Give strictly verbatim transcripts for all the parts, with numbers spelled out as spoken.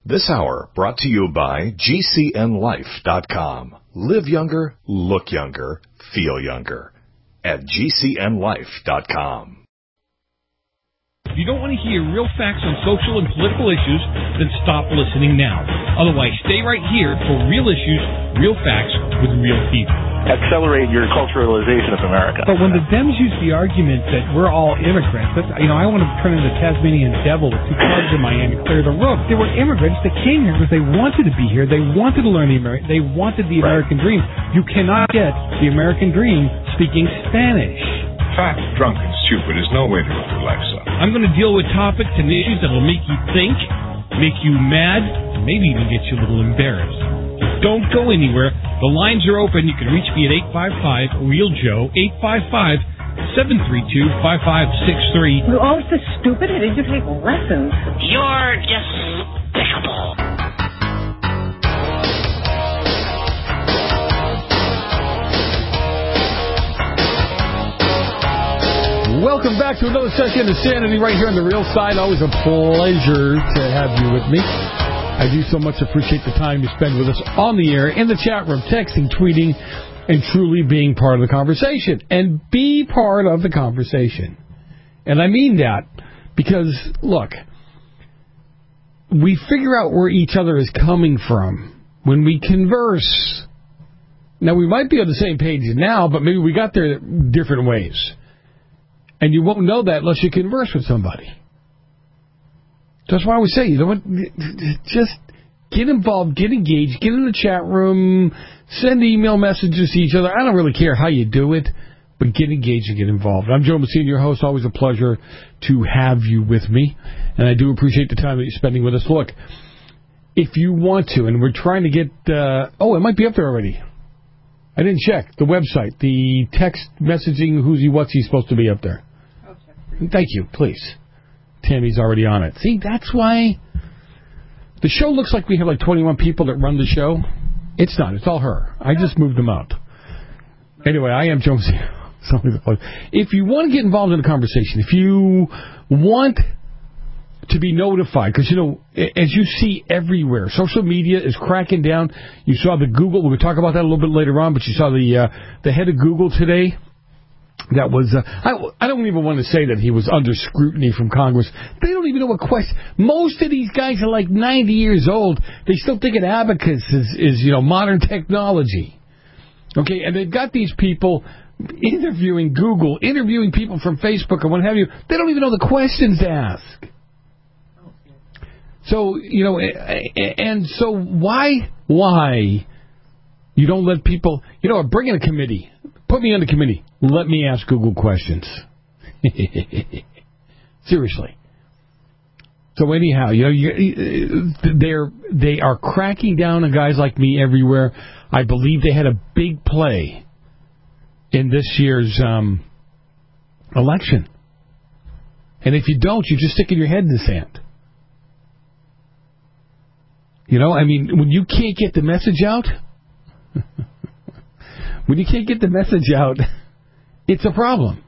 This hour brought to you by G C N life dot com. Live younger, look younger, feel younger. At G C N life dot com. If you don't want to hear real facts on social and political issues, then stop listening now. Otherwise, stay right here for real issues, real facts with real people. Accelerate your culturalization of America. But when the Dems use the argument that we're all immigrants, that's, you know, I want to turn into Tasmanian devil with two clubs in my hand and clear the room. They were immigrants that came here because they wanted to be here. They wanted to learn the American. They wanted the American right. dream. You cannot get the American dream speaking Spanish. Fat, drunk, and stupid is no way to go through life, son. I'm going to deal with topics and issues that will make you think, make you mad, and maybe even get you a little embarrassed. Don't go anywhere. The lines are open. You can reach me at eight five five, REAL Joe, eight five five, seven three two, five five six three. You're all so stupid. How did you take lessons? You're despicable. Welcome back to another session of Sanity right here on The Real Side. Always a pleasure to have you with me. I do so much appreciate the time you spend with us on the air, in the chat room, texting, tweeting, and truly being part of the conversation. And be part of the conversation. And I mean that because, look, we figure out where each other is coming from when we converse. Now, we might be on the same page now, but maybe we got there different ways. And you won't know that unless you converse with somebody. That's why I always say, you know what, just get involved, get engaged, get in the chat room, send email messages to each other. I don't really care how you do it, but get engaged and get involved. I'm Joe Messina, your host. Always a pleasure to have you with me, and I do appreciate the time that you're spending with us. Look, if you want to, and we're trying to get, uh, oh, it might be up there already. I didn't check the website. The text messaging, who's he, what's he supposed to be up there? Thank you, please. Tammy's already on it. See, that's why the show looks like we have like twenty-one people that run the show. It's not. It's all her. I just moved them out. Anyway, I am Jonesy. If you want to get involved in the conversation, if you want to be notified, because, you know, as you see everywhere, social media is cracking down. You saw the Google. We'll talk about that a little bit later on, but you saw the uh, the head of Google today. That was, uh, I, I don't even want to say that he was under scrutiny from Congress. They don't even know what question. Most of these guys are like ninety years old. They still think an abacus is, is, you know, modern technology. Okay, and they've got these people interviewing Google, interviewing people from Facebook and what have you. They don't even know the questions to ask. So, you know, and so why, why you don't let people, you know, bring in a committee. Put me on the committee. Let me ask Google questions. Seriously. So anyhow, you know, you, they're they are cracking down on guys like me everywhere. I believe they had a big play in this year's um, election. And if you don't, you're just sticking your head in the sand. You know, I mean, when you can't get the message out. When you can't get the message out, it's a problem.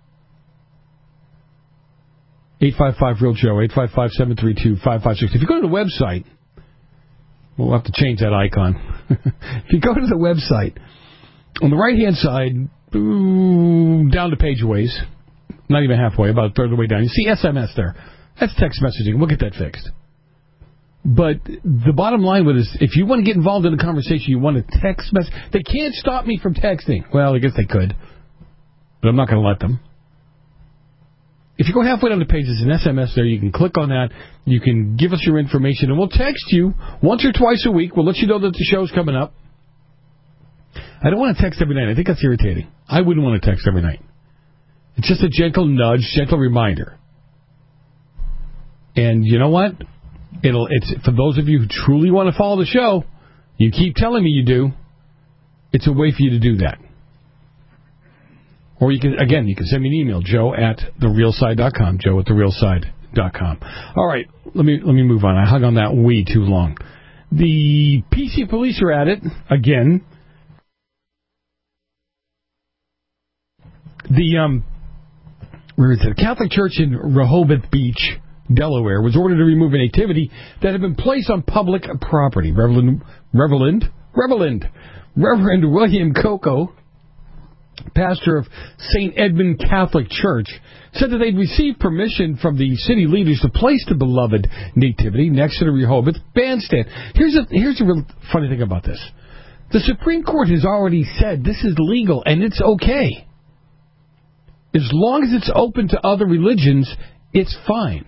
eight five five, REAL Joe, eight five five, seven three two, five five six. If you go to the website, we'll have to change that icon. If you go to the website, on the right-hand side, ooh, down the page a ways, not even halfway, about a third of the way down, you see S M S there. That's text messaging. We'll get that fixed. But the bottom line with is, if you want to get involved in a conversation, you want to text message. They can't stop me from texting. Well, I guess they could, but I'm not going to let them. If you go halfway down the page, there's an S M S there. You can click on that. You can give us your information, and we'll text you once or twice a week. We'll let you know that the show's coming up. I don't want to text every night. I think that's irritating. I wouldn't want to text every night. It's just a gentle nudge, gentle reminder. And you know what? It'll. It's for those of you who truly want to follow the show. You keep telling me you do. It's a way for you to do that. Or you can, again, you can send me an email, Joe at the real side dot com. Joe at the real side dot com. All right, let me let me move on. I hung on that way too long. The P C police are at it again. The um, where is it? A Catholic church in Rehoboth Beach, Delaware, was ordered to remove a nativity that had been placed on public property. Reverend, Reverend, Reverend, Reverend William Coco, pastor of Saint Edmund Catholic Church, said that they'd received permission from the city leaders to place the beloved nativity next to the Rehoboth bandstand. Here's a, here's a real funny thing about this. The Supreme Court has already said this is legal and it's okay. As long as it's open to other religions, it's fine.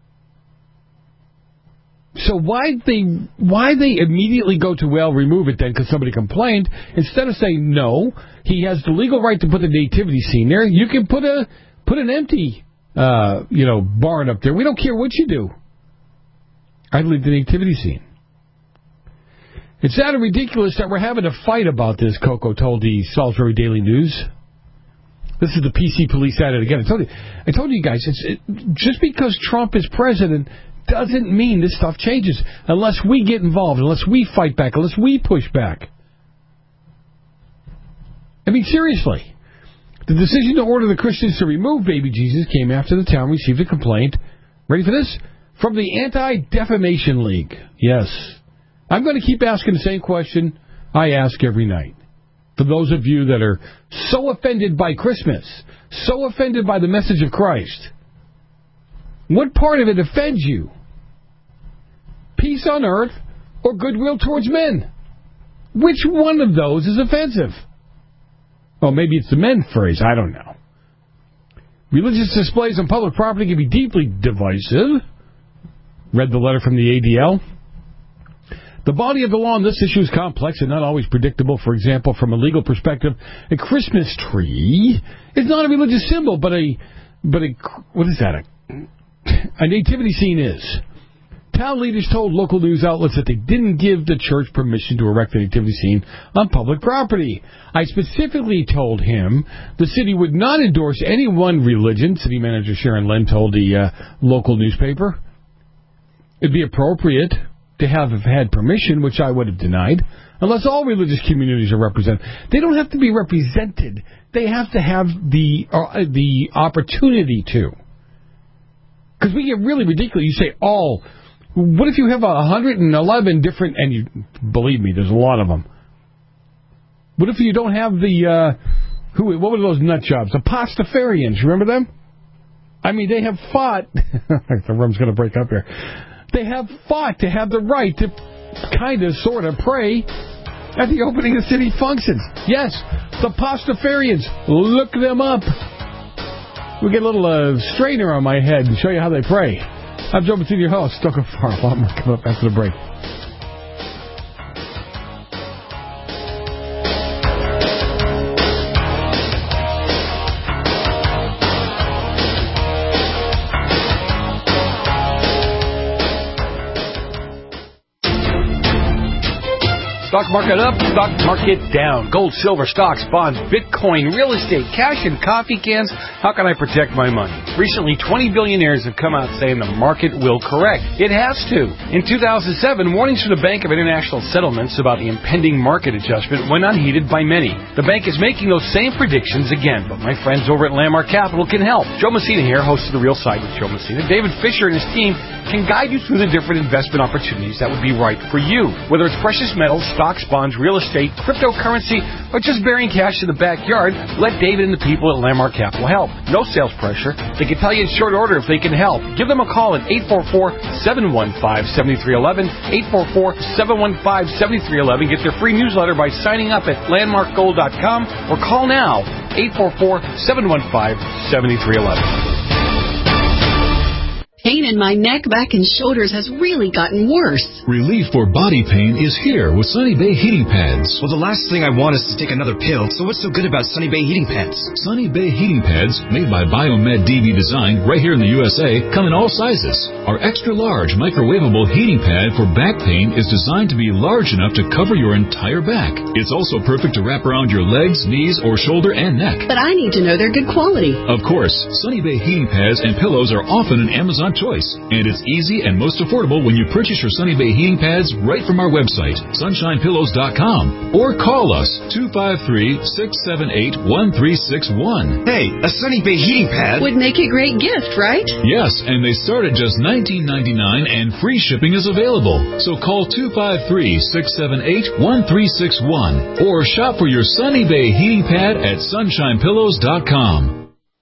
So why they why they immediately go to, well, remove it then because somebody complained, instead of saying, no, he has the legal right to put the nativity scene there. You can put a put an empty uh, you know, barn up there. We don't care what you do. I'd leave the nativity scene. It's not ridiculous that we're having a fight about this, Coco told the Salisbury Daily News. This is the P C police at it again. I told you, I told you guys, it's, it, just because Trump is president doesn't mean this stuff changes unless we get involved, unless we fight back, unless we push back. I mean, seriously. The decision to order the Christians to remove baby Jesus came after the town received a complaint, ready for this, from the Anti-Defamation League. Yes. I'm going to keep asking the same question I ask every night. For those of you that are so offended by Christmas, so offended by the message of Christ, what part of it offends you? Peace on earth or goodwill towards men? Which one of those is offensive? Well, maybe it's the men phrase. I don't know. Religious displays on public property can be deeply divisive. Read the letter from the A D L. The body of the law on this issue is complex and not always predictable. For example, from a legal perspective, a Christmas tree is not a religious symbol, but a, but a, what is that? A, a nativity scene is. Town leaders told local news outlets that they didn't give the church permission to erect the nativity scene on public property. I specifically told him the city would not endorse any one religion, city manager Sharon Lynn told the uh, local newspaper. It'd be appropriate to have had permission, which I would have denied, unless all religious communities are represented. They don't have to be represented. They have to have the uh, the opportunity to. Because we get really ridiculous. You say all. What if you have one hundred eleven different, and you believe me, there's a lot of them. What if you don't have the, uh, who? What were those nut jobs? The Pastafarians, remember them? I mean, they have fought, the room's going to break up here. They have fought to have the right to kind of, sort of pray at the opening of city functions. Yes, the Pastafarians. Look them up. We'll get a little uh, strainer on my head and show you how they pray. I'm Joe Massini, your host. Don't go far. A lot more coming up after the break. Stock market up, stock market down. Gold, silver, stocks, bonds, Bitcoin, real estate, cash, and coffee cans. How can I protect my money? Recently, twenty billionaires have come out saying the market will correct. It has to. In two thousand seven, warnings from the Bank of International Settlements about the impending market adjustment went unheeded by many. The bank is making those same predictions again, but my friends over at Landmark Capital can help. Joe Messina here, host of The Real Side with Joe Messina. David Fisher and his team can guide you through the different investment opportunities that would be right for you. Whether it's precious metals, stocks, bonds, real estate, cryptocurrency, or just burying cash in the backyard, let David and the people at Landmark Capital help. No sales pressure. They can tell you in short order if they can help. Give them a call at eight four four, seven one five, seven three one one, eight four four, seven one five, seven three one one. Get their free newsletter by signing up at landmark gold dot com or call now, eight four four, seven one five, seven three one one. Pain in my neck, back, and shoulders has really gotten worse. Relief for body pain is here with Sunny Bay Heating Pads. Well, the last thing I want is to take another pill, so what's so good about Sunny Bay Heating Pads? Sunny Bay Heating Pads, made by Biomed D B Design right here in the U S A, come in all sizes. Our extra-large microwavable heating pad for back pain is designed to be large enough to cover your entire back. It's also perfect to wrap around your legs, knees, or shoulder and neck. But I need to know they're good quality. Of course, Sunny Bay Heating Pads and pillows are often an Amazon restaurant choice. And it's easy and most affordable when you purchase your Sunny Bay heating pads right from our website, sunshine pillows dot com, or call us two five three, six seven eight, one three six one. Hey, a Sunny Bay heating pad would make a great gift, right? Yes, and they start at just nineteen ninety-nine and free shipping is available. So call two five three, six seven eight, one three six one or shop for your Sunny Bay heating pad at sunshine pillows dot com.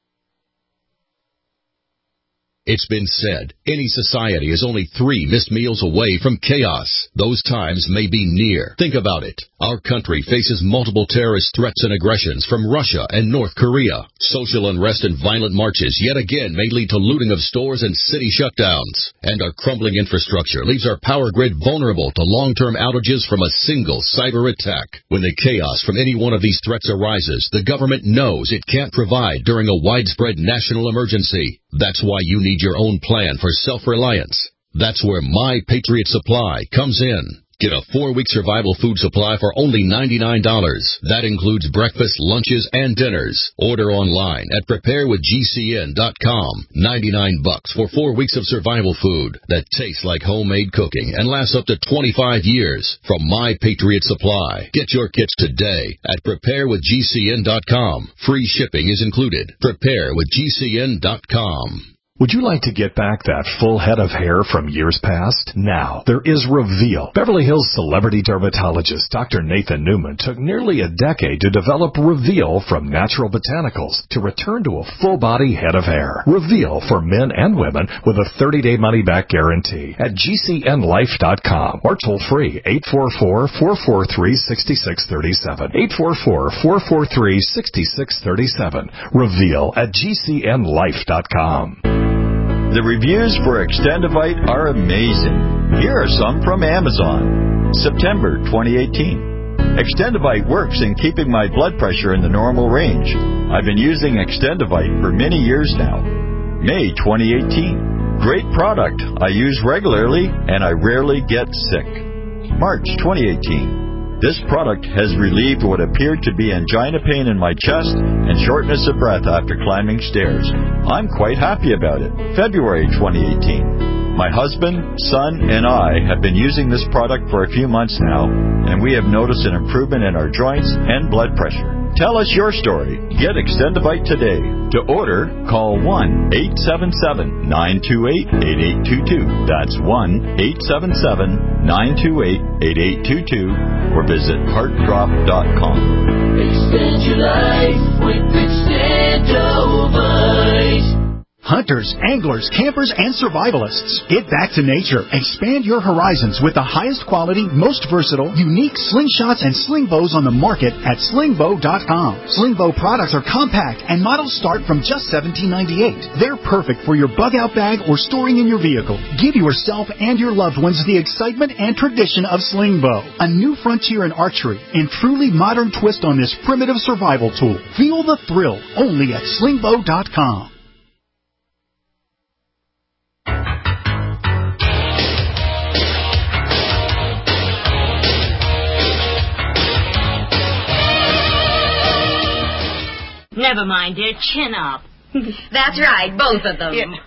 It's been said, any society is only three missed meals away from chaos. Those times may be near. Think about it. Our country faces multiple terrorist threats and aggressions from Russia and North Korea. Social unrest and violent marches yet again may lead to looting of stores and city shutdowns. And our crumbling infrastructure leaves our power grid vulnerable to long-term outages from a single cyber attack. When the chaos from any one of these threats arises, the government knows it can't provide during a widespread national emergency. That's why you need your own plan for self-reliance. That's where My Patriot Supply comes in. Get a four-week survival food supply for only ninety-nine dollars. That includes breakfast, lunches, and dinners. Order online at prepare with G C N dot com. ninety-nine bucks for four weeks of survival food that tastes like homemade cooking and lasts up to twenty-five years from My Patriot Supply. Get your kits today at prepare with G C N dot com. Free shipping is included. prepare with G C N dot com. Would you like to get back that full head of hair from years past? Now, there is Reveal. Beverly Hills celebrity dermatologist Doctor Nathan Newman took nearly a decade to develop Reveal from natural botanicals to return to a full-body head of hair. Reveal for men and women with a thirty-day money-back guarantee at G C N life dot com or toll-free eight four four, four four three, six six three seven. eight four four, four four three, six six three seven. Reveal at G C N life dot com. The reviews for Extendivite are amazing. Here are some from Amazon. September twenty eighteen. Extendivite works in keeping my blood pressure in the normal range. I've been using Extendivite for many years now. May twenty eighteen. Great product. I use regularly and I rarely get sick. March twenty eighteen. This product has relieved what appeared to be angina pain in my chest and shortness of breath after climbing stairs. I'm quite happy about it. February twenty eighteen. My husband, son, and I have been using this product for a few months now, and we have noticed an improvement in our joints and blood pressure. Tell us your story. Get Extendivite today. To order, call one eight seven seven, nine two eight, eight eight two two. That's one eight seven seven, nine two eight, eight eight two two or visit heart drop dot com. Extend your life with Extendivite. Hunters, anglers, campers, and survivalists. Get back to nature. Expand your horizons with the highest quality, most versatile, unique slingshots and sling bows on the market at sling bow dot com. Sling bow products are compact and models start from just seventeen ninety-eight. They're perfect for your bug-out bag or storing in your vehicle. Give yourself and your loved ones the excitement and tradition of sling bow. A new frontier in archery and truly modern twist on this primitive survival tool. Feel the thrill only at sling bow dot com. Never mind, dear. Chin up. That's right, both of them. Yeah.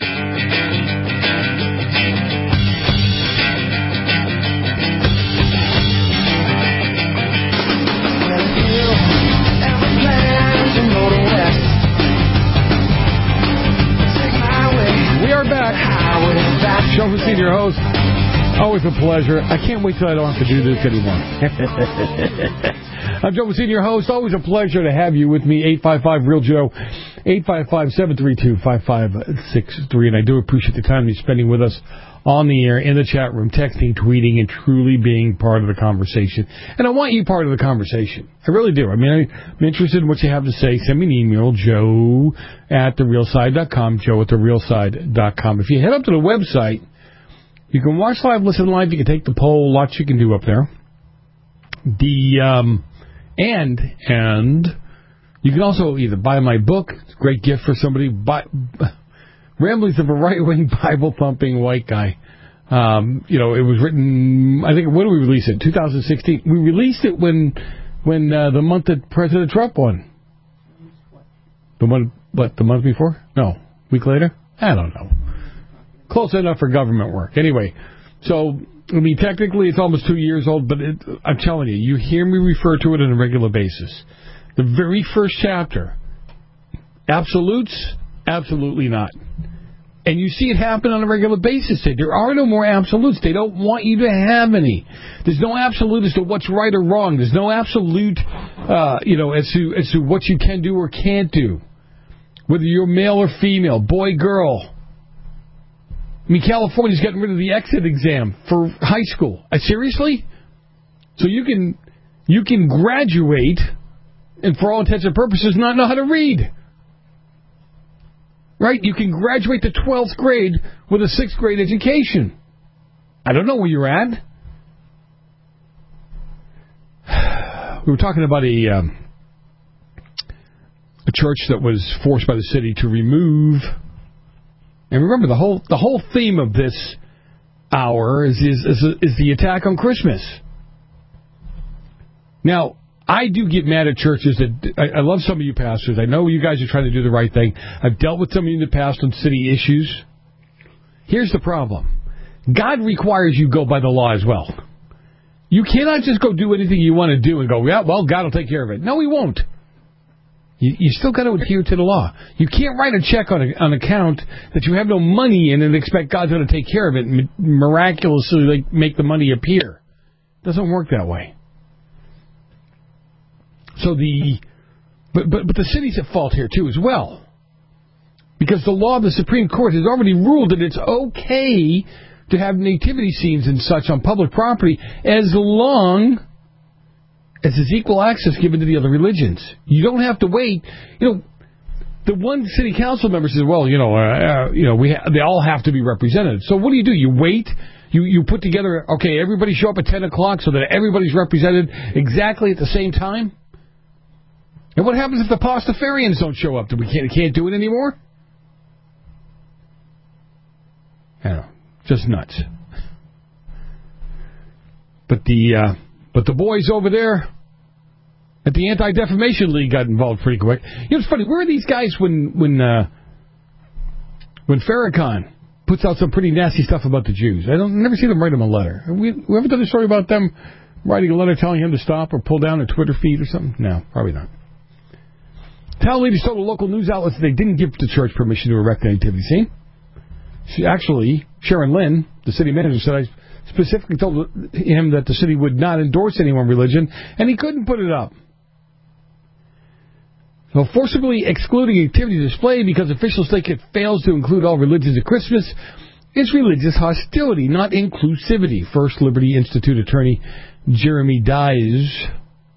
We are back. Joe Hussein, your host. Always a pleasure. I can't wait till I don't have to do this anymore. I'm Joe Hussein, your host. Always a pleasure to have you with me. eight five five, real Joe. eight five five, seven three two, five five six three. And I do appreciate the time you're spending with us on the air, in the chat room, texting, tweeting, and truly being part of the conversation. And I want you part of the conversation. I really do. I mean, I'm interested in what you have to say. Send me an email, joe at the real side dot com, joe at the real side dot com. If you head up to the website, you can watch live, listen live. You can take the poll. Lots you can do up there. The um, and and you can also either buy my book. It's a great gift for somebody. Buy, Ramblings of a Right-Wing Bible-Thumping White Guy. Um, you know, it was written, I think, when did we release it? two thousand sixteen. We released it when when uh, the month that President Trump won. The month, what, the month before? No. Week later? I don't know. close enough for government work. Anyway, so, I mean, technically it's almost two years old, but it, I'm telling you, you hear me refer to it on a regular basis. The very first chapter, absolutes, absolutely not. And you see it happen on a regular basis. There are no more absolutes. They don't want you to have any. There's no absolute as to what's right or wrong. There's no absolute, uh, you know, as to as to what you can do or can't do. Whether you're male or female, boy, girl. I mean, California's getting rid of the exit exam for high school. Uh, seriously? So you can you can graduate and, for all intents and purposes, not know how to read. Right? You can graduate to twelfth grade with a sixth grade education. I don't know where you're at. We were talking about a, um, a church that was forced by the city to remove. And remember, the whole the whole theme of this hour is is is, is the attack on Christmas. Now, I do get mad at churches that I, I love some of you pastors. I know you guys are trying to do the right thing. I've dealt with some of you in the past on city issues. Here's the problem. God requires you go by the law as well. You cannot just go do anything you want to do and go, yeah, well, God will take care of it. No, he won't. You, you still got to adhere to the law. You can't write a check on a, an account that you have no money in and expect God's going to take care of it and miraculously like, make the money appear. It doesn't work that way. So the, but, but but the city's at fault here too as well, because the law of the Supreme Court has already ruled that it's okay to have nativity scenes and such on public property as long as there's equal access given to the other religions. You don't have to wait. You know, the one city council member says, "Well, you know, uh, uh, you know, we ha- they all have to be represented." So what do you do? You wait. You you put together. Okay, everybody show up at ten o'clock so that everybody's represented exactly at the same time. And what happens if the Pastafarians don't show up? Do we can't, can't do it anymore? I don't know. Just nuts. But the uh, but the boys over there at the Anti-Defamation League got involved pretty quick. You know, it's funny. Where are these guys when when uh, when Farrakhan puts out some pretty nasty stuff about the Jews? I don't never see them write him a letter. Have we, we ever done a story about them writing a letter telling him to stop or pull down a Twitter feed or something? No, probably not. Town leaders told the local news outlets that they didn't give the church permission to erect a nativity scene. She actually, Sharon Lynn, the city manager, said, I specifically told him that the city would not endorse any one religion, and he couldn't put it up. So forcibly excluding activity display because officials think it fails to include all religions at Christmas is religious hostility, not inclusivity. First Liberty Institute attorney Jeremy Dyes.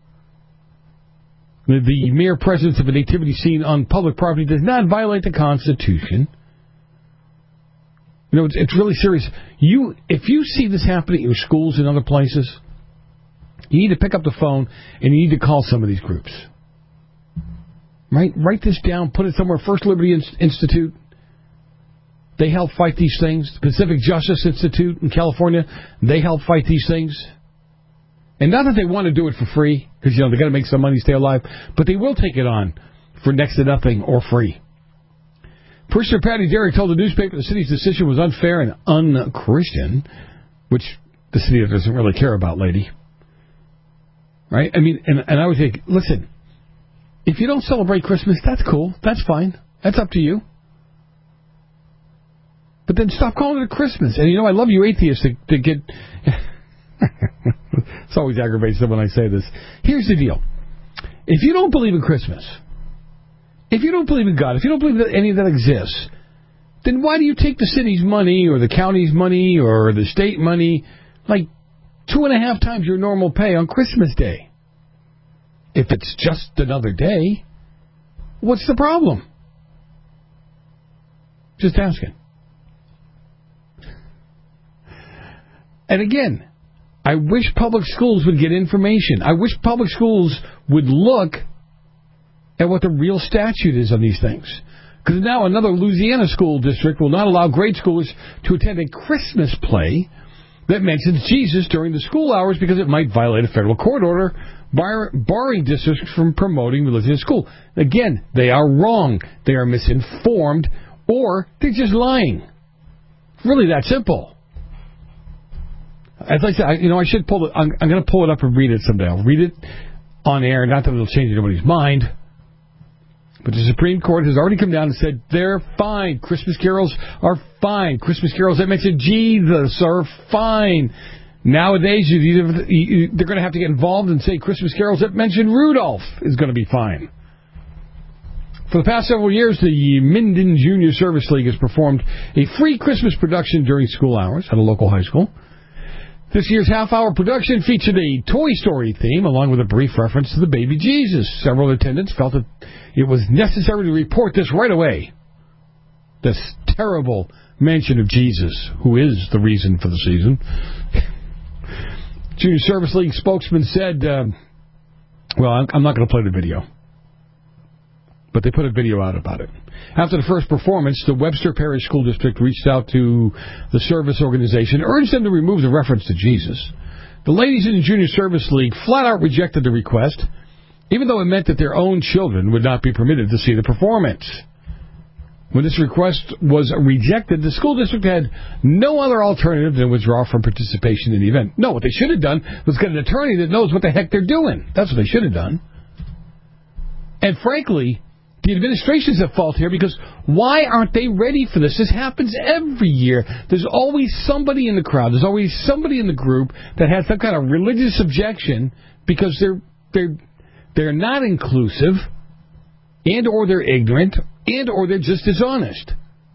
The mere presence of a nativity scene on public property does not violate the Constitution. You know, it's, it's really serious. You, if you see this happening in your schools and other places, you need to pick up the phone and you need to call some of these groups. Right? Write this down. Put it somewhere. First Liberty Institute. They help fight these things. The Pacific Justice Institute in California. They help fight these things. And not that they want to do it for free, because, you know, they got to make some money, stay alive, but they will take it on for next to nothing or free. Parishioner Patty Derrick told the newspaper the city's decision was unfair and un-Christian, which the city doesn't really care about, lady. Right? I mean, and, and I would think, listen, if you don't celebrate Christmas, that's cool. That's fine. That's up to you. But then stop calling it Christmas. And, you know, I love you atheists to, to get... It's always aggravates them when I say this. Here's the deal. If you don't believe in Christmas, if you don't believe in God, if you don't believe that any of that exists, then why do you take the city's money or the county's money or the state money like two and a half times your normal pay on Christmas Day? If it's just another day, what's the problem? Just asking. And again, I wish public schools would get information. I wish public schools would look at what the real statute is on these things. Because now another Louisiana school district will not allow grade schoolers to attend a Christmas play that mentions Jesus during the school hours because it might violate a federal court order bar- barring districts from promoting religion in school. Again, they are wrong. They are misinformed, or they're just lying. Really that simple. As I said, I, you know, I should pull it. I'm, I'm going to pull it up and read it someday. I'll read it on air. Not that it'll change anybody's mind. But the Supreme Court has already come down and said they're fine. Christmas carols are fine. Christmas carols that mention Jesus are fine. Nowadays, you, you, they're going to have to get involved and say Christmas carols that mention Rudolph is going to be fine. For the past several years, the Minden Junior Service League has performed a free Christmas production during school hours at a local high school. This year's half-hour production featured a Toy Story theme, along with a brief reference to the baby Jesus. Several attendants felt that it was necessary to report this right away. This terrible mention of Jesus, who is the reason for the season. Junior Service League spokesman said, uh, well, I'm not going to play the video, but they put a video out about it. After the first performance, the Webster Parish School District reached out to the service organization, urged them to remove the reference to Jesus. The ladies in the Junior Service League flat out rejected the request, even though it meant that their own children would not be permitted to see the performance. When this request was rejected, the school district had no other alternative than withdraw from participation in the event. No, what they should have done was get an attorney that knows what the heck they're doing. That's what they should have done. And frankly, the administration's at fault here, because why aren't they ready for this? This happens every year. There's always somebody in the crowd. There's always somebody in the group that has some kind of religious objection because they're they're they're not inclusive, and or they're ignorant, and or they're just dishonest.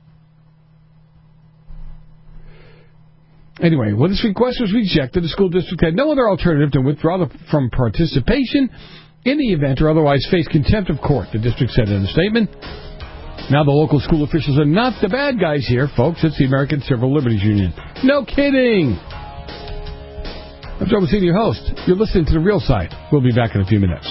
Anyway, when this request was rejected, the school district had no other alternative to withdraw the, from participation in the event or otherwise face contempt of court, the district said in a statement. Now the local school officials are not the bad guys here, folks. It's the American Civil Liberties Union. No kidding! I'm Joe Messina, your host. You're listening to The Real Side. We'll be back in a few minutes.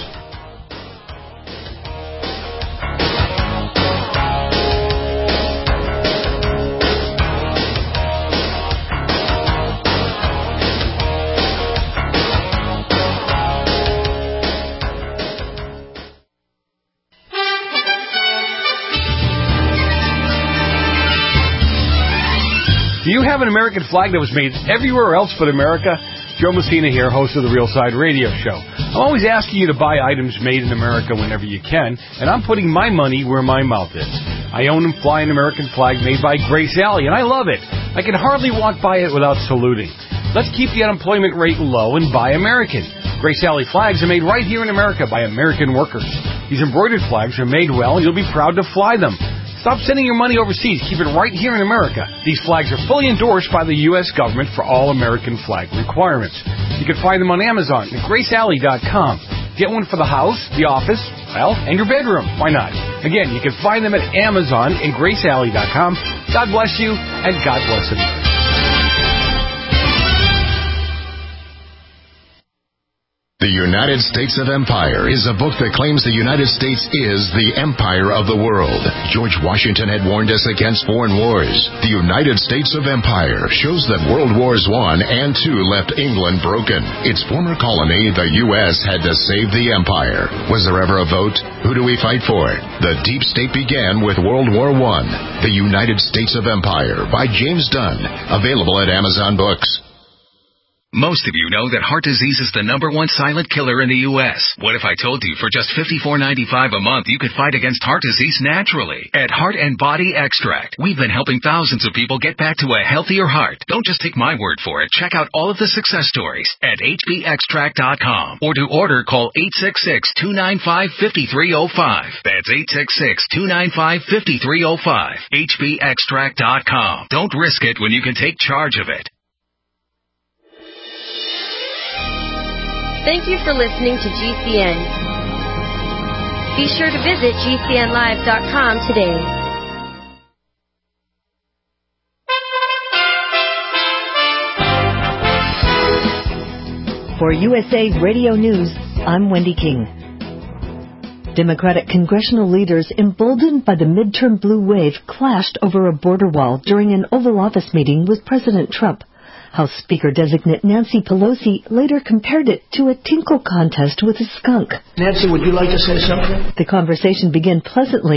Do you have an American flag that was made everywhere else but America? Joe Messina here, host of the Real Side Radio Show. I'm always asking you to buy items made in America whenever you can, and I'm putting my money where my mouth is. I own and fly an American flag made by Grace Alley, and I love it. I can hardly walk by it without saluting. Let's keep the unemployment rate low and buy American. Grace Alley flags are made right here in America by American workers. These embroidered flags are made well, and you'll be proud to fly them. Stop sending your money overseas. Keep it right here in America. These flags are fully endorsed by the U S government for all American flag requirements. You can find them on Amazon at grace alley dot com. Get one for the house, the office, well, and your bedroom. Why not? Again, you can find them at Amazon and grace alley dot com. God bless you, and God bless America. The United States of Empire is a book that claims the United States is the empire of the world. George Washington had warned us against foreign wars. The United States of Empire shows that World Wars One and Two left England broken. Its former colony, the U S, had to save the empire. Was there ever a vote? Who do we fight for? The deep state began with World War One. The United States of Empire by James Dunn. Available at Amazon Books. Most of you know that heart disease is the number one silent killer in the U S What if I told you for just fifty-four ninety-five a month you could fight against heart disease naturally? At Heart and Body Extract, we've been helping thousands of people get back to a healthier heart. Don't just take my word for it. Check out all of the success stories at h b extract dot com. Or to order, call eight six six, two nine five, five three zero five. That's eight six six, two nine five, five three zero five. h b extract dot com. Don't risk it when you can take charge of it. Thank you for listening to G C N. Be sure to visit G C N live dot com today. For U S A Radio News, I'm Wendy King. Democratic congressional leaders emboldened by the midterm blue wave clashed over a border wall during an Oval Office meeting with President Trump. House Speaker-designate Nancy Pelosi later compared it to a tinkle contest with a skunk. Nancy, would you like to say something? The conversation began pleasantly,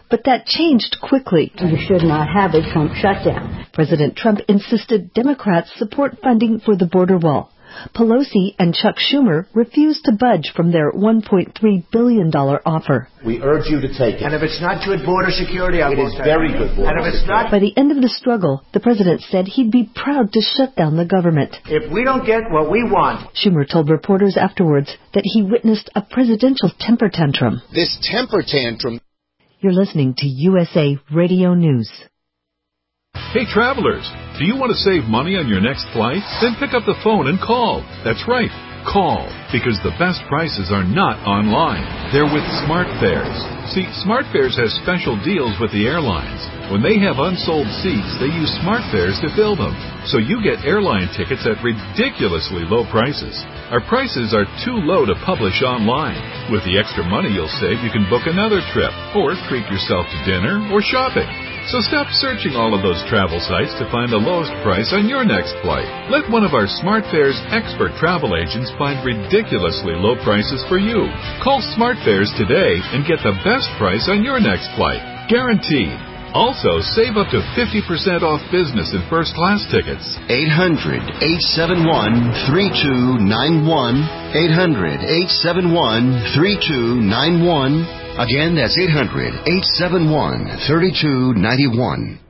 but that changed quickly. You should not have a Trump shutdown. President Trump insisted Democrats support funding for the border wall. Pelosi and Chuck Schumer refused to budge from their one point three billion dollars offer. We urge you to take it. And if it's not good border security, I it won't is take very it. good border And if it's security. not... By the end of the struggle, the president said he'd be proud to shut down the government. If we don't get what we want... Schumer told reporters afterwards that he witnessed a presidential temper tantrum. This temper tantrum... You're listening to U S A Radio News. Hey, travelers, do you want to save money on your next flight? Then pick up the phone and call. That's right, call, because the best prices are not online. They're with SmartFares. See, SmartFares has special deals with the airlines. When they have unsold seats, they use SmartFares to fill them. So you get airline tickets at ridiculously low prices. Our prices are too low to publish online. With the extra money you'll save, you can book another trip, or treat yourself to dinner or shopping. So stop searching all of those travel sites to find the lowest price on your next flight. Let one of our SmartFares expert travel agents find ridiculously low prices for you. Call SmartFares today and get the best price on your next flight. Guaranteed. Also, save up to fifty percent off business and first class tickets. eight hundred, eight seven one, three two nine one. eight hundred, eight seven one, three two nine one. Again, that's eight hundred, eight seven one, three two nine one.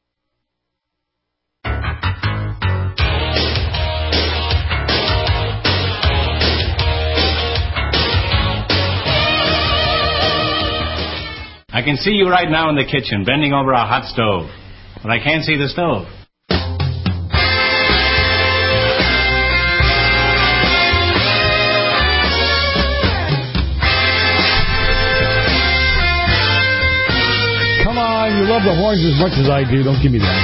I can see you right now in the kitchen, bending over a hot stove. But I can't see the stove. You love the horns as much as I do. Don't give me that.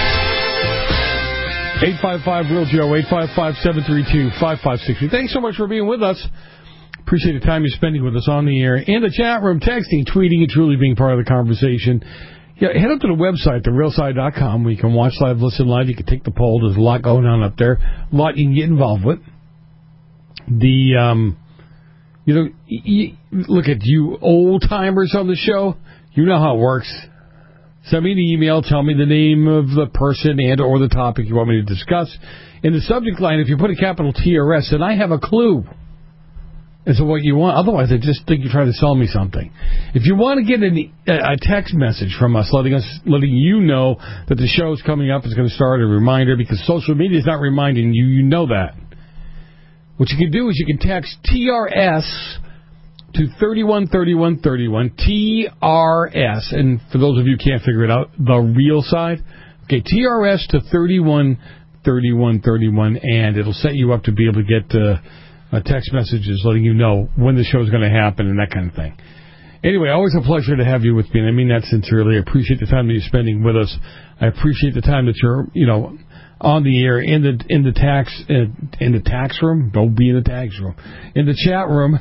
eight five five real Joe, eight five five, seven three two, five five six three. Thanks so much for being with us. Appreciate the time you're spending with us on the air, in the chat room, texting, tweeting, and truly being part of the conversation. Yeah, head up to the website, the real side dot com, where you can watch live, listen live. You can take the poll. There's a lot going on up there. A lot you can get involved with. The, um, you know, you, look at you old-timers on the show. You know how it works. Send me an email, tell me the name of the person and or the topic you want me to discuss. In the subject line, if you put a capital T R S, then I have a clue as to what you want. Otherwise, I just think you're trying to sell me something. If you want to get an, a text message from us letting us letting you know that the show is coming up, it's going to start, a reminder, because social media is not reminding you, you know that. What you can do is you can text T R S to thirty-one thirty-one thirty-one, T R S, and for those of you who can't figure it out, the real side, okay, T R S to thirty-one thirty-one thirty-one, and it'll set you up to be able to get uh, uh, text messages letting you know when the show is going to happen and that kind of thing. Anyway, always a pleasure to have you with me, and I mean that sincerely. I appreciate the time that you're spending with us. I appreciate the time that you're, you know, on the air, in the in the tax uh, in the tax room. Don't be in the tax room. In the chat room.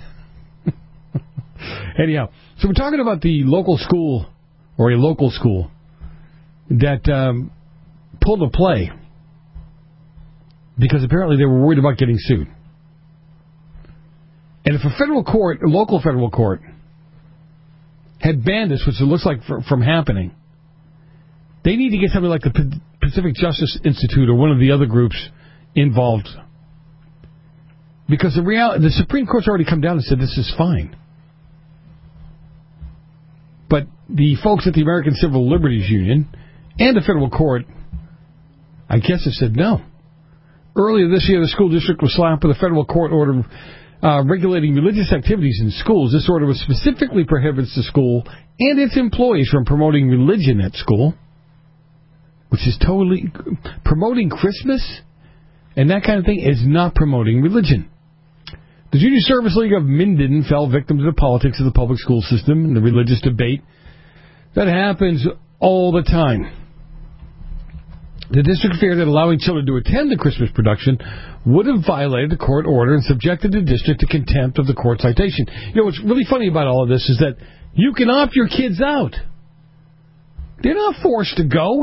Anyhow, so we're talking about the local school, or a local school, that um, pulled a play because apparently they were worried about getting sued. And if a federal court, a local federal court, had banned this, which it looks like for, from happening, they need to get something like the Pacific Justice Institute or one of the other groups involved. Because the reality, the Supreme Court's already come down and said this is fine. But the folks at the American Civil Liberties Union and the federal court, I guess, have said no. Earlier this year, the school district was slapped with a federal court order uh, regulating religious activities in schools. This order was specifically prohibits the school and its employees from promoting religion at school, which is totally promoting Christmas and that kind of thing is not promoting religion. The Junior Service League of Minden fell victim to the politics of the public school system and the religious debate that happens all the time. The district feared that allowing children to attend the Christmas production would have violated the court order and subjected the district to contempt of the court citation. You know, what's really funny about all of this is that you can opt your kids out. They're not forced to go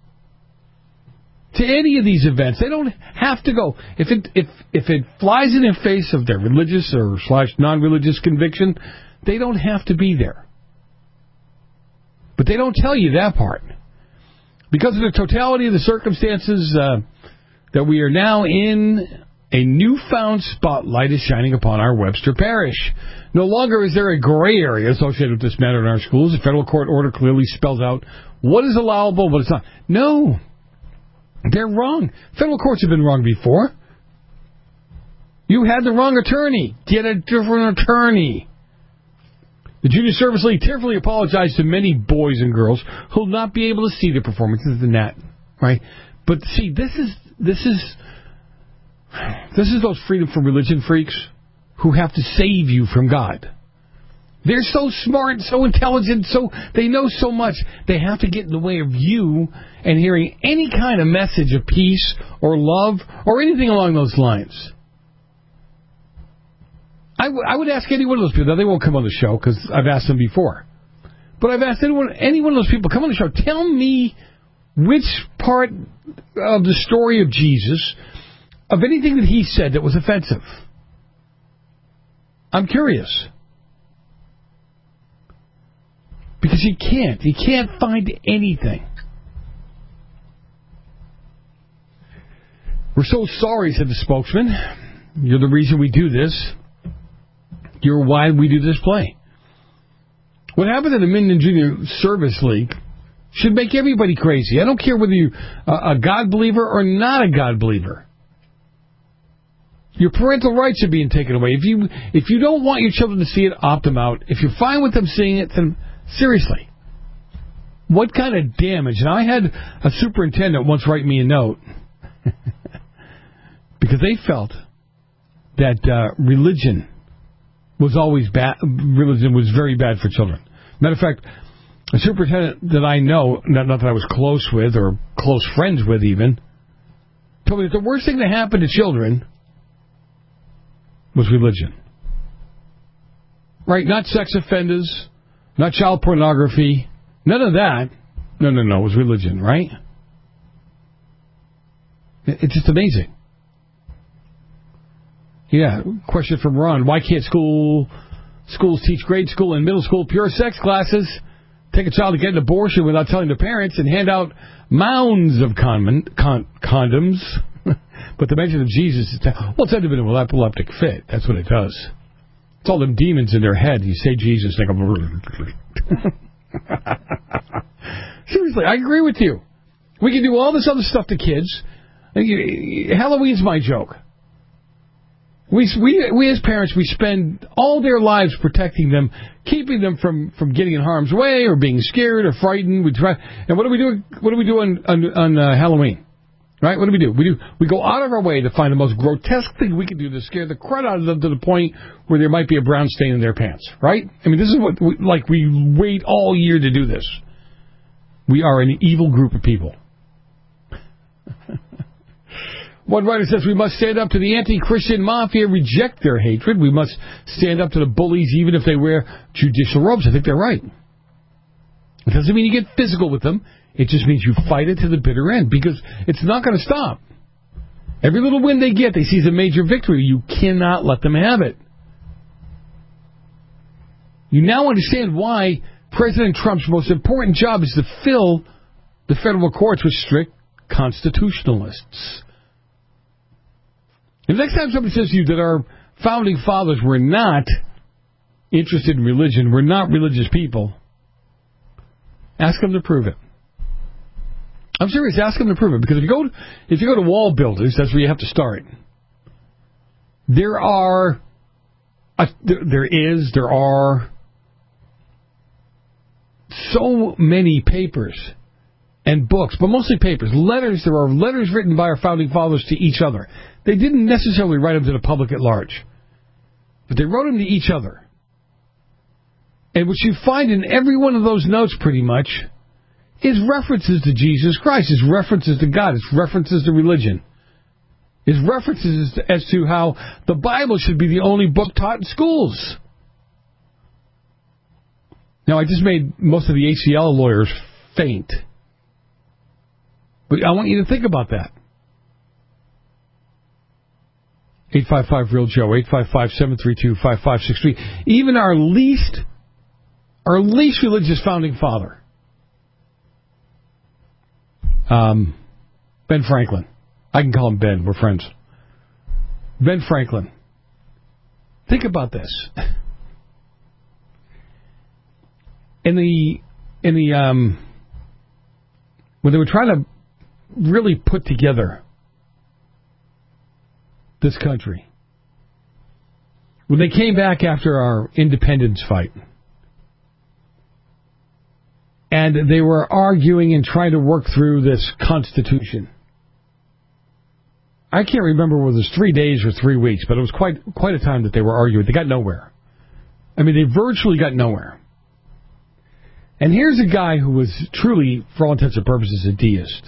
to any of these events. They don't have to go. If it if if it flies in the face of their religious or slash non-religious conviction, they don't have to be there. But they don't tell you that part. Because of the totality of the circumstances uh, that we are now in, a newfound spotlight is shining upon our Webster Parish. No longer is there a gray area associated with this matter in our schools. The federal court order clearly spells out what is allowable, what is not. No, they're wrong. Federal courts have been wrong before. You had the wrong attorney. Get a different attorney. The Junior Service League tearfully apologized to many boys and girls who will not be able to see their performances in that. Right? But see, this is this is this is those freedom from religion freaks who have to save you from God. They're so smart, so intelligent, so they know so much. They have to get in the way of you and hearing any kind of message of peace or love or anything along those lines. I, w- I would ask any one of those people. Now, they won't come on the show because I've asked them before. But I've asked anyone, any one of those people, come on the show, tell me which part of the story of Jesus, of anything that he said that was offensive. I'm curious. Because you can't. You can't find anything. We're so sorry, said the spokesman. You're the reason we do this. You're why we do this play. What happened in the Minden Junior Service League should make everybody crazy. I don't care whether you're a God believer or not a God believer. Your parental rights are being taken away. If you if you don't want your children to see it, opt them out. If you're fine with them seeing it, then seriously, what kind of damage? And I had a superintendent once write me a note because they felt that uh, religion was always bad. Religion was very bad for children. Matter of fact, a superintendent that I know, not, not that I was close with or close friends with even, told me that the worst thing that happened to children was religion. Right? Not sex offenders, not child pornography, none of that. No, no, no, it was religion, right? It's just amazing. Yeah, question from Ron. Why can't school schools teach grade school and middle school pure sex classes, take a child to get an abortion without telling the parents, and hand out mounds of con- con- condoms? But the mention of Jesus, is t- well, it's had to be an epileptic fit. That's what it does. It's all them demons in their head. You say Jesus, they go... Seriously, I agree with you. We can do all this other stuff to kids. Halloween's my joke. We, we, we as parents, we spend all their lives protecting them, keeping them from, from getting in harm's way or being scared or frightened. We try, and what do we do? What do we do on on, on uh, Halloween? Right? What do we do? We do we go out of our way to find the most grotesque thing we can do to scare the crud out of them to the point where there might be a brown stain in their pants. Right? I mean, this is what we, like we wait all year to do this. We are an evil group of people. One writer says we must stand up to the anti-Christian mafia, reject their hatred. We must stand up to the bullies even if they wear judicial robes. I think they're right. It doesn't mean you get physical with them. It just means you fight it to the bitter end because it's not going to stop. Every little win they get, they see as a major victory. You cannot let them have it. You now understand why President Trump's most important job is to fill the federal courts with strict constitutionalists. The next time somebody says to you that our founding fathers were not interested in religion, were not religious people, ask them to prove it. I'm serious. Ask them to prove it, because if you go if you go to wall builders, that's where you have to start. There are, a, there, there is, there are so many papers and books, but mostly papers, letters. There are letters written by our founding fathers to each other. They didn't necessarily write them to the public at large, but they wrote them to each other. And what you find in every one of those notes, pretty much, is references to Jesus Christ, is references to God, is references to religion, is references as to how the Bible should be the only book taught in schools. Now, I just made most of the A C L lawyers faint. But I want you to think about that. eight five five real Joe, eight five five, seven three two, five five six three. Even our least, our least religious founding father Um, Ben Franklin. I can call him Ben. We're friends. Ben Franklin. Think about this. In the in the um, when they were trying to really put together this country, when they came back after our independence fight, and they were arguing and trying to work through this Constitution. I can't remember whether it was three days or three weeks, but it was quite quite a time that they were arguing. They got nowhere. I mean, they virtually got nowhere. And here's a guy who was truly, for all intents and purposes, a deist.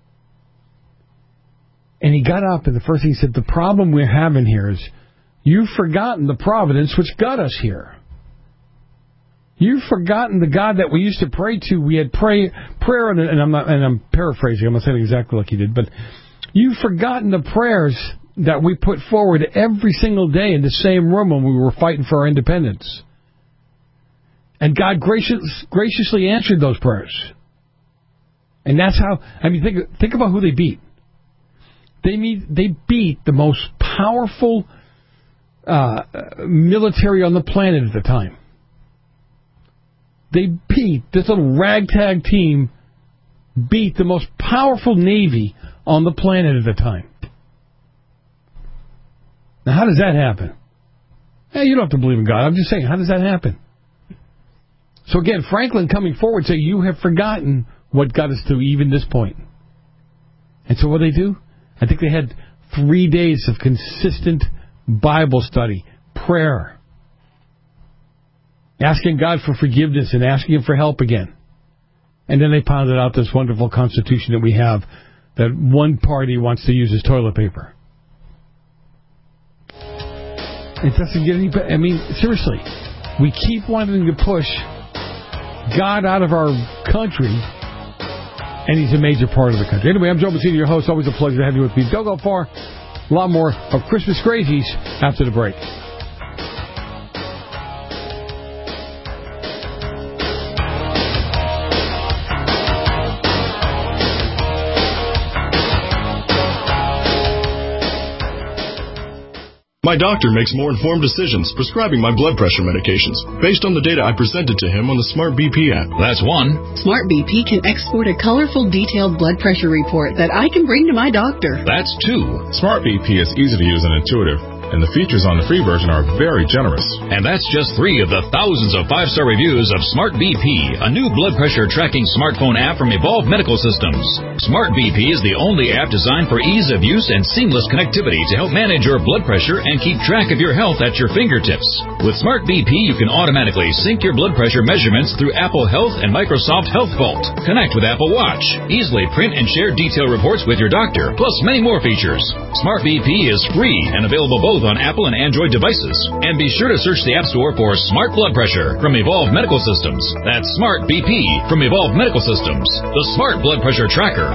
And he got up, and the first thing he said, the problem we're having here is you've forgotten the providence which got us here. You've forgotten the God that we used to pray to. We had pray, prayer, and, and I'm not, and I'm paraphrasing. I'm not saying exactly like he did, but you've forgotten the prayers that we put forward every single day in the same room when we were fighting for our independence. And God gracious, graciously answered those prayers. And that's how, I mean, think, think about who they beat. They meet, they beat the most powerful uh, military on the planet at the time. They beat, this little ragtag team beat the most powerful Navy on the planet at the time. Now, how does that happen? Hey, you don't have to believe in God. I'm just saying, how does that happen? So again, Franklin coming forward saying, you have forgotten what got us to even this point. And so what do they do? I think they had three days of consistent Bible study, prayer, asking God for forgiveness and asking Him for help again. And then they pounded out this wonderful Constitution that we have that one party wants to use as toilet paper. It doesn't get any better. I mean, seriously, we keep wanting to push God out of our country, and He's a major part of the country. Anyway, I'm Joe Messina, your host. Always a pleasure to have you with me. Don't go far. A lot more of Christmas crazies after the break. My doctor makes more informed decisions prescribing my blood pressure medications based on the data I presented to him on the Smart B P app. That's one. Smart B P can export a colorful, detailed blood pressure report that I can bring to my doctor. That's two. Smart B P is easy to use and intuitive, and the features on the free version are very generous. And that's just three of the thousands of five-star reviews of Smart B P, a new blood pressure tracking smartphone app from Evolve Medical Systems. Smart B P is the only app designed for ease of use and seamless connectivity to help manage your blood pressure and keep track of your health at your fingertips. With Smart B P, you can automatically sync your blood pressure measurements through Apple Health and Microsoft Health Vault. Connect with Apple Watch. Easily print and share detailed reports with your doctor, plus many more features. Smart B P is free and available both on Apple and Android devices. And be sure to search the App Store for Smart Blood Pressure from Evolve Medical Systems. That's Smart B P from Evolve Medical Systems, the Smart Blood Pressure Tracker.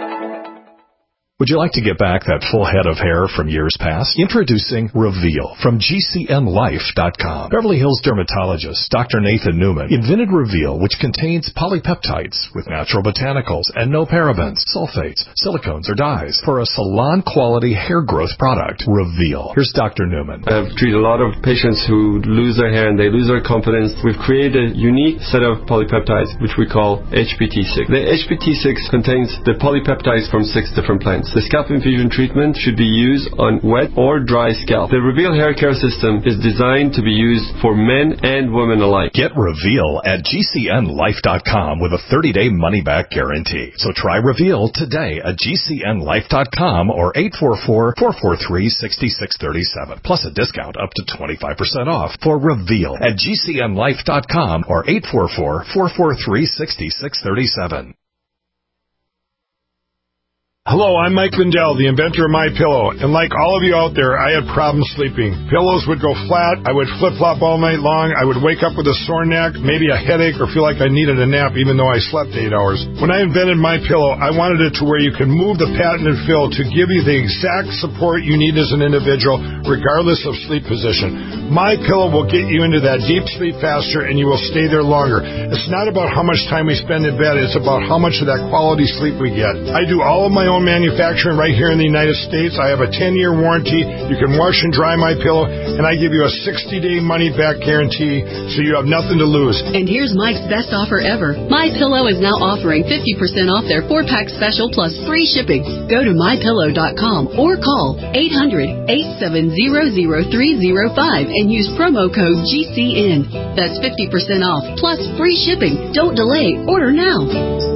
Would you like to get back that full head of hair from years past? Introducing Reveal from G C N Life dot com. Beverly Hills dermatologist Doctor Nathan Newman invented Reveal, which contains polypeptides with natural botanicals and no parabens, sulfates, silicones, or dyes for a salon-quality hair growth product. Reveal. Here's Doctor Newman. I've treated a lot of patients who lose their hair and they lose their confidence. We've created a unique set of polypeptides, which we call H P T six. The H P T six contains the polypeptides from six different plants. The scalp infusion treatment should be used on wet or dry scalp. The Reveal hair care system is designed to be used for men and women alike. Get Reveal at G C N Life dot com with a thirty-day money-back guarantee. So try Reveal today at G C N Life dot com or eight four four, four four three, six six three seven. Plus a discount up to twenty-five percent off for Reveal at G C N Life dot com or eight four four, four four three, six six three seven. Hello, I'm Mike Lindell, the inventor of MyPillow, and like all of you out there, I had problems sleeping. Pillows would go flat, I would flip-flop all night long, I would wake up with a sore neck, maybe a headache, or feel like I needed a nap even though I slept eight hours. When I invented MyPillow, I wanted it to where you can move the patented fill to give you the exact support you need as an individual, regardless of sleep position. MyPillow will get you into that deep sleep faster, and you will stay there longer. It's not about how much time we spend in bed, it's about how much of that quality sleep we get. I do all of my own manufacturing right here in the United States. I have a ten-year warranty. You can wash and dry MyPillow, and I give you a sixty-day money-back guarantee, so you have nothing to lose. And here's Mike's best offer ever. MyPillow is now offering fifty percent off their four-pack special plus free shipping. Go to my pillow dot com or call eight hundred, eight seven zero, zero three zero five and use promo code G C N. That's fifty percent off plus free shipping. Don't delay. Order now.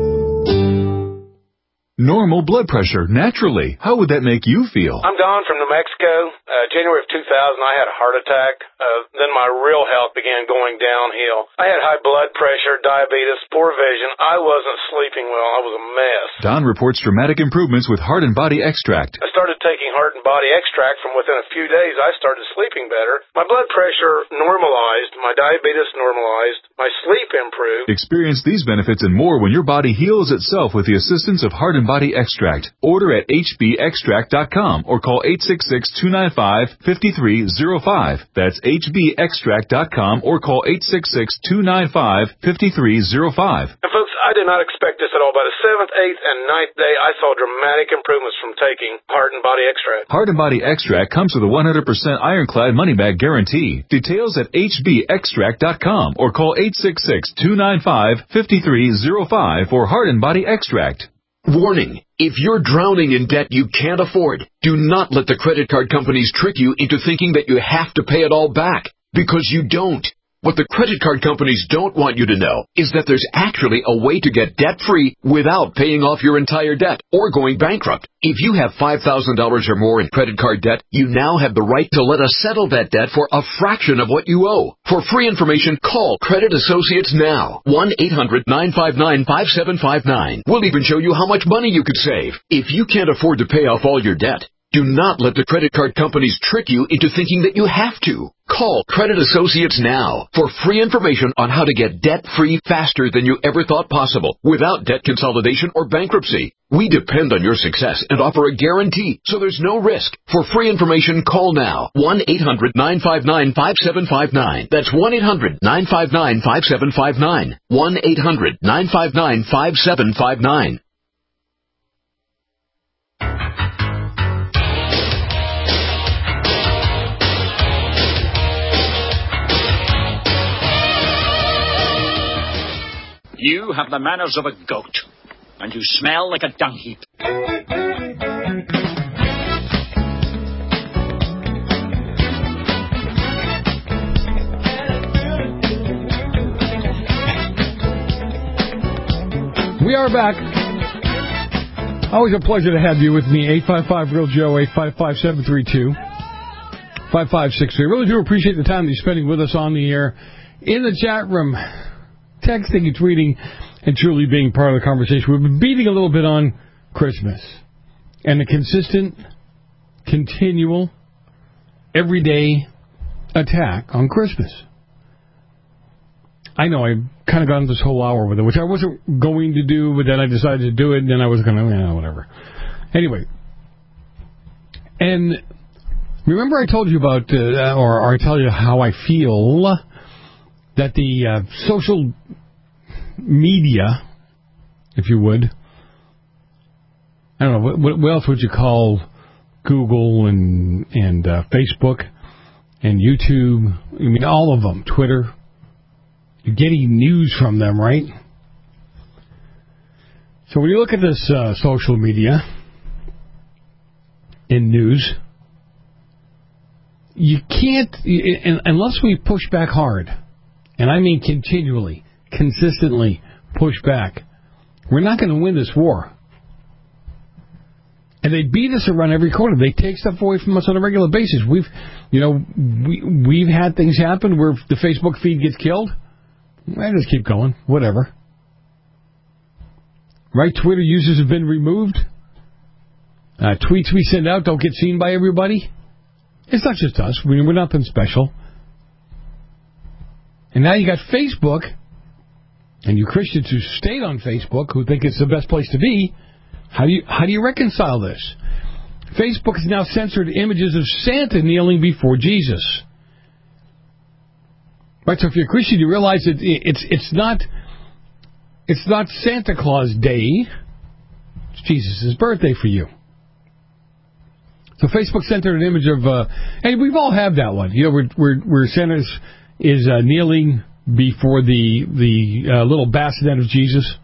Normal blood pressure, naturally. How would that make you feel? I'm Don from New Mexico. Uh, January of two thousand, I had a heart attack. Uh, then my real health began going downhill. I had high blood pressure, diabetes, poor vision. I wasn't sleeping well. I was a mess. Don reports dramatic improvements with Heart and Body Extract. I started taking Heart and Body Extract. From within a few days, I started sleeping better. My blood pressure normalized. My diabetes normalized. My sleep improved. Experience these benefits and more when your body heals itself with the assistance of Heart and Body Extract. Order at H B extract dot com or call eight six six, two nine five, five three zero five. That's H B extract dot com or call eight six six, two nine five, five three zero five. And folks, I did not expect this at all. By the seventh, eighth, and ninth day, I saw dramatic improvements from taking Heart and Body Extract. Heart and Body Extract comes with a one hundred percent ironclad money-back guarantee. Details at H B extract dot com or call eight six six, two nine five, five three zero five for Heart and Body Extract. Warning, if you're drowning in debt you can't afford, do not let the credit card companies trick you into thinking that you have to pay it all back, because you don't. What the credit card companies don't want you to know is that there's actually a way to get debt-free without paying off your entire debt or going bankrupt. If you have five thousand dollars or more in credit card debt, you now have the right to let us settle that debt for a fraction of what you owe. For free information, call Credit Associates now. one eight hundred, nine five nine, five seven five nine. We'll even show you how much money you could save. If you can't afford to pay off all your debt, do not let the credit card companies trick you into thinking that you have to. Call Credit Associates now for free information on how to get debt-free faster than you ever thought possible without debt consolidation or bankruptcy. We depend on your success and offer a guarantee, so there's no risk. For free information, call now. one eight hundred, nine five nine, five seven five nine. That's one eight hundred, nine five nine, five seven five nine. one eight hundred, nine five nine, five seven five nine. You have the manners of a goat, and you smell like a dung heap. We are back. Always a pleasure to have you with me. eight five five, real Joe, eight five five, seven three two, five five six three. Really do appreciate the time that you're spending with us on the air, in the chat room, texting and tweeting, and truly being part of the conversation. We've been beating a little bit on Christmas and the consistent, continual, everyday attack on Christmas. I know I kind of got into this whole hour with it, which I wasn't going to do, but then I decided to do it, and then I was going to, yeah, whatever. Anyway, and remember I told you about, uh, or, or I tell you how I feel that the uh, social media, if you would, I don't know, what, what else would you call Google and and uh, Facebook and YouTube? I mean, all of them, Twitter. You're getting news from them, right? So when you look at this uh, social media in news, you can't, unless we push back hard, and I mean continually, consistently push back, we're not going to win this war. And they beat us around every corner. They take stuff away from us on a regular basis. We've, you know, we, we've had things happen where the Facebook feed gets killed. I just keep going. Whatever. Right? Twitter users have been removed. Uh, tweets we send out don't get seen by everybody. It's not just us. We're nothing special. And now you got Facebook, and you Christians who stayed on Facebook, who think it's the best place to be. How do you how do you reconcile this? Facebook has now censored images of Santa kneeling before Jesus. Right, so if you're a Christian, you realize that it's it's not it's not Santa Claus Day. It's Jesus' birthday for you. So Facebook censored an image of, uh, and we've all had that one. You know, where where, where Santa is, is uh, kneeling before the the uh, little bassinet of Jesus.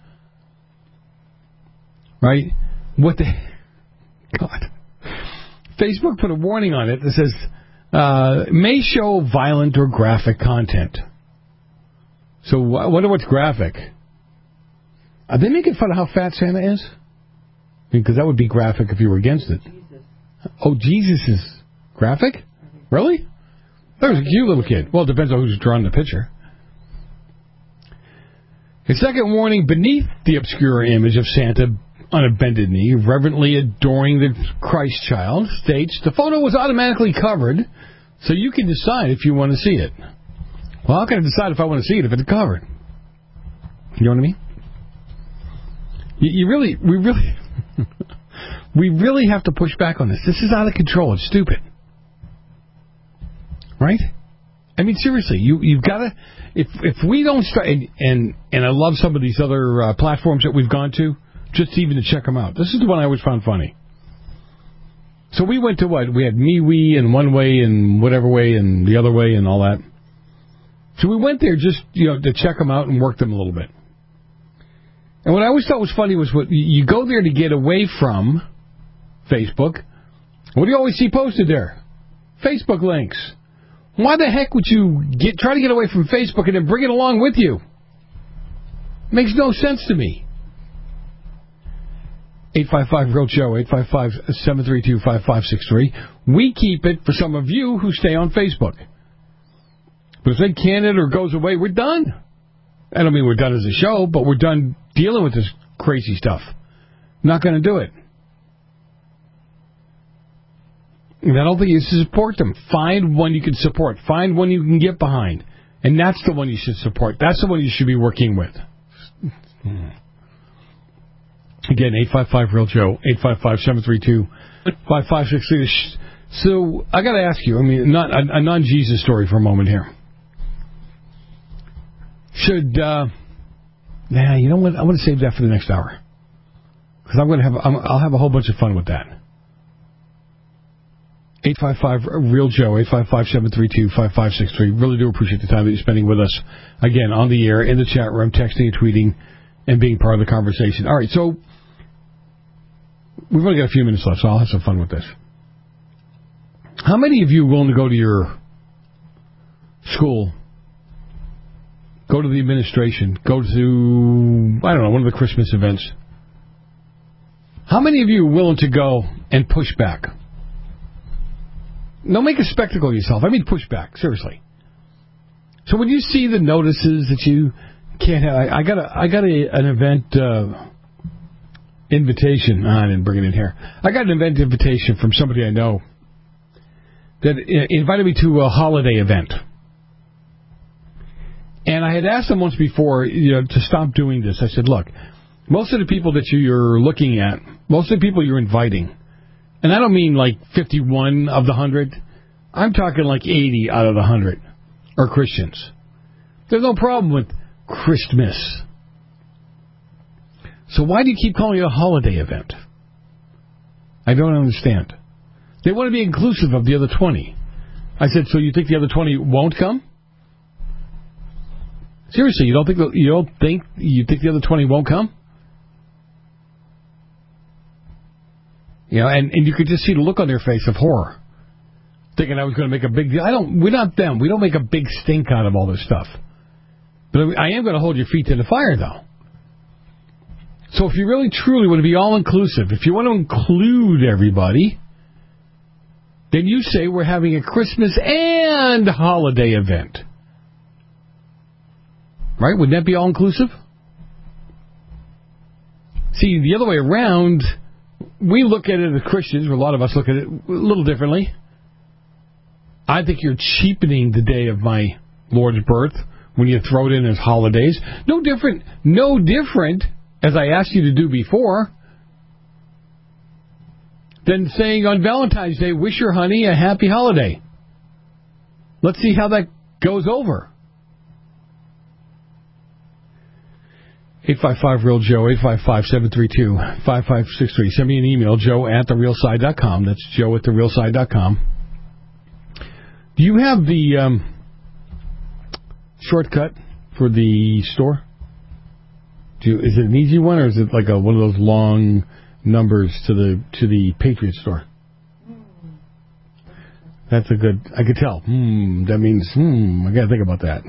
Right? What the God? Facebook put a warning on it that says, uh, may show violent or graphic content. So I wonder what's graphic. Are they making fun of how fat Santa is? Because that would be graphic if you were against it. Oh, Jesus is graphic? Really? That was a cute little kid. Well, it depends on who's drawing the picture. A second warning, beneath the obscure image of Santa on a bended knee, reverently adoring the Christ child, states, the photo was automatically covered, so you can decide if you want to see it. Well, how can I decide if I want to see it if it's covered? You know what I mean? You, you really, we really, we really have to push back on this. This is out of control. It's stupid. Right? I mean, seriously, you, you've got to, if if we don't start, and, and, and I love some of these other uh, platforms that we've gone to, just even to check them out. This is the one I always found funny. So we went to what? We had MeWe and One Way and whatever way and the other way and all that. So we went there just, you know, to check them out and work them a little bit. And what I always thought was funny was what you go there to get away from Facebook. What do you always see posted there? Facebook links. Why the heck would you get try to get away from Facebook and then bring it along with you? Makes no sense to me. eight five five, real Joe, eight five five, seven three two, five five six three. We keep it for some of you who stay on Facebook. But if they can it or goes away, we're done. I don't mean we're done as a show, but we're done dealing with this crazy stuff. Not going to do it. And I don't think you should support them. Find one you can support. Find one you can get behind. And that's the one you should support. That's the one you should be working with. Again, eight five five, real Joe, eight five five, seven three two, five five six three. So, I got to ask you, I mean, not a, a non-Jesus story for a moment here. Should, uh, nah, you know what? I'm going to save that for the next hour. Because I'm going to have, I'm, I'll have a whole bunch of fun with that. eight five five, real Joe, eight five five, seven three two, five five six three. Really do appreciate the time that you're spending with us. Again, on the air, in the chat room, texting and tweeting, and being part of the conversation. All right, so we've only got a few minutes left, so I'll have some fun with this. How many of you are willing to go to your school, go to the administration, go to, I don't know, one of the Christmas events? How many of you are willing to go and push back? Don't make a spectacle of yourself. I mean push back, seriously. So when you see the notices that you can't have, I, I got a, I got a, an event uh, invitation. Oh, I didn't bring it in here. I got an event invitation from somebody I know that invited me to a holiday event. And I had asked them once before, you know, to stop doing this. I said, look, most of the people that you're looking at, most of the people you're inviting, and I don't mean like fifty-one of the one hundred, I'm talking like eighty out of the one hundred are Christians. There's no problem with Christmas. So why do you keep calling it a holiday event? I don't understand. They want to be inclusive of the other twenty. I said, so you think the other twenty won't come? Seriously, you don't think you don't think you think the other twenty won't come? You know, and, and you could just see the look on their face of horror, thinking I was going to make a big deal. I don't. We're not them. We don't make a big stink out of all this stuff. But I am going to hold your feet to the fire, though. So if you really truly want to be all-inclusive, if you want to include everybody, then you say we're having a Christmas and holiday event. Right? Wouldn't that be all-inclusive? See, the other way around, we look at it as Christians, or a lot of us look at it a little differently. I think you're cheapening the day of my Lord's birth when you throw it in as holidays. No different, no different, as I asked you to do before, than saying on Valentine's Day, wish your honey a happy holiday. Let's see how that goes over. eight five five real Joe, eight five five, seven three two, five five six three. Send me an email, joe at the real side dot com. That's joe at the real side dot com. Do you have the um, shortcut for the store? Do you, is it an easy one, or is it like a, one of those long numbers to the to the Patriot store? That's a good... I could tell. Hmm, that means, hmm, I got to think about that.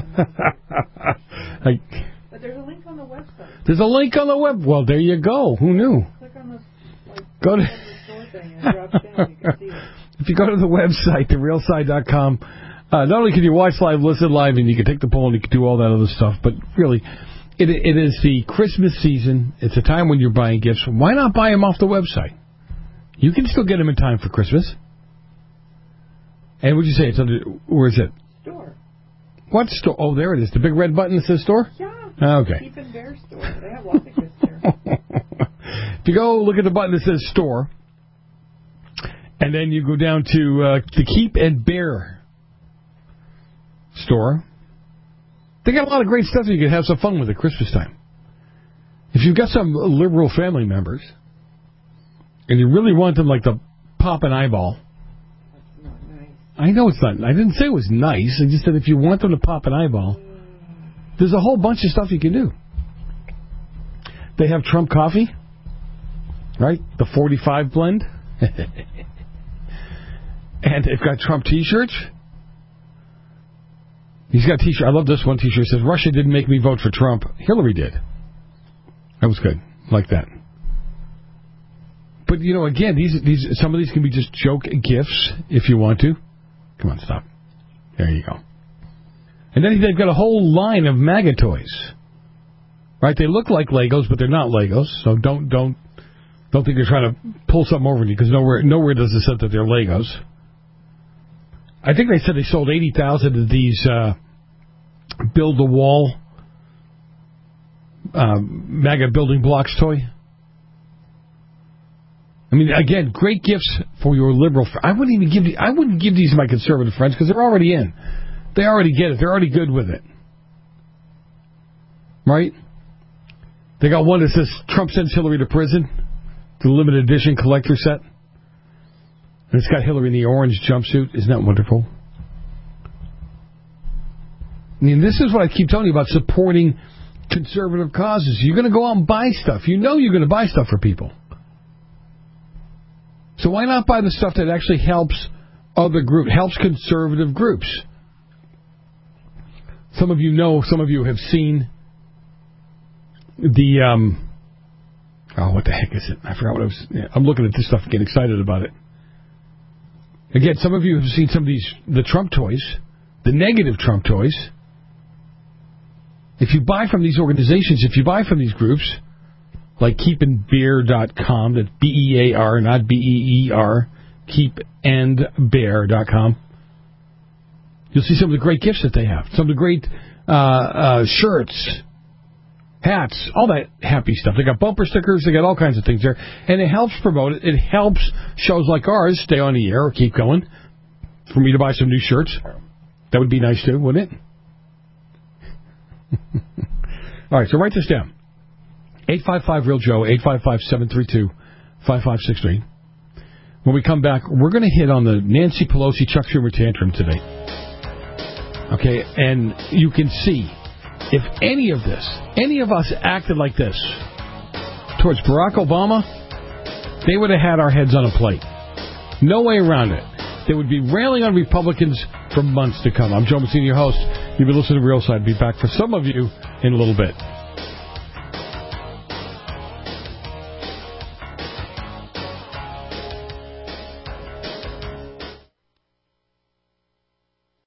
I, But there's a link on the website. There's a link on the web. Well, there you go. Who knew? Click on this, like, go to store thing and it drops down. You can see it. If you go to the website, the real side dot com, uh, not only can you watch live, listen live, and you can take the poll and you can do all that other stuff, but really, it, it is the Christmas season. It's a time when you're buying gifts. Why not buy them off the website? You can still get them in time for Christmas. And would you say it's under, where is it? Store. What store? Oh, there it is. The big red button that says store? Yeah. Okay. Keep in Bear store. They have lots of gifts there. If you go look at the button that says store, and then you go down to uh, the Keep and Bear store, they got a lot of great stuff that you can have some fun with at Christmas time. If you've got some liberal family members, and you really want them like to pop an eyeball, I know it's not. I didn't say it was nice. I just said if you want them to pop an eyeball, there's a whole bunch of stuff you can do. They have Trump coffee, right? The forty-five blend. And they've got Trump T-shirts. He's got a T-shirt. I love this one T-shirt. It says, Russia didn't make me vote for Trump. Hillary did. That was good. Like that. But, you know, again, these these some of these can be just joke gifts if you want to. Come on, stop. There you go. And then they've got a whole line of MAGA toys. Right? They look like Legos, but they're not Legos. So don't don't don't think you're trying to pull something over you, because nowhere nowhere does it say that they're Legos. I think they said they sold eighty thousand of these uh, build the wall uh, MAGA building blocks toy. I mean, again, great gifts for your liberal friends. I wouldn't even give the, I wouldn't give these to my conservative friends because they're already in. They already get it. They're already good with it. Right? They got one that says Trump sends Hillary to prison. The limited edition collector set. And it's got Hillary in the orange jumpsuit. Isn't that wonderful? I mean, this is what I keep telling you about supporting conservative causes. You're going to go out and buy stuff. You know you're going to buy stuff for people. So why not buy the stuff that actually helps other groups, helps conservative groups? Some of you know, some of you have seen the, um, oh, what the heck is it? I forgot what I was, yeah, I'm looking at this stuff and getting excited about it. Again, some of you have seen some of these, the Trump toys, the negative Trump toys. If you buy from these organizations, if you buy from these groups, like keep and bear dot com, that's B E A R, not B E E R, keep and bear dot com. You'll see some of the great gifts that they have. Some of the great uh, uh, shirts, hats, all that happy stuff. They got bumper stickers. They got all kinds of things there. And it helps promote it. It helps shows like ours stay on the air or keep going. For me to buy some new shirts. That would be nice too, wouldn't it? All right, so write this down. eight five five real Joe, eight five five, seven three two, five five six three. When we come back, we're going to hit on the Nancy Pelosi Chuck Schumer tantrum today. Okay, and you can see if any of this, any of us acted like this towards Barack Obama, they would have had our heads on a plate. No way around it. They would be railing on Republicans for months to come. I'm Joe Messina, your host. You've been listening to Real Side. Be back for some of you in a little bit.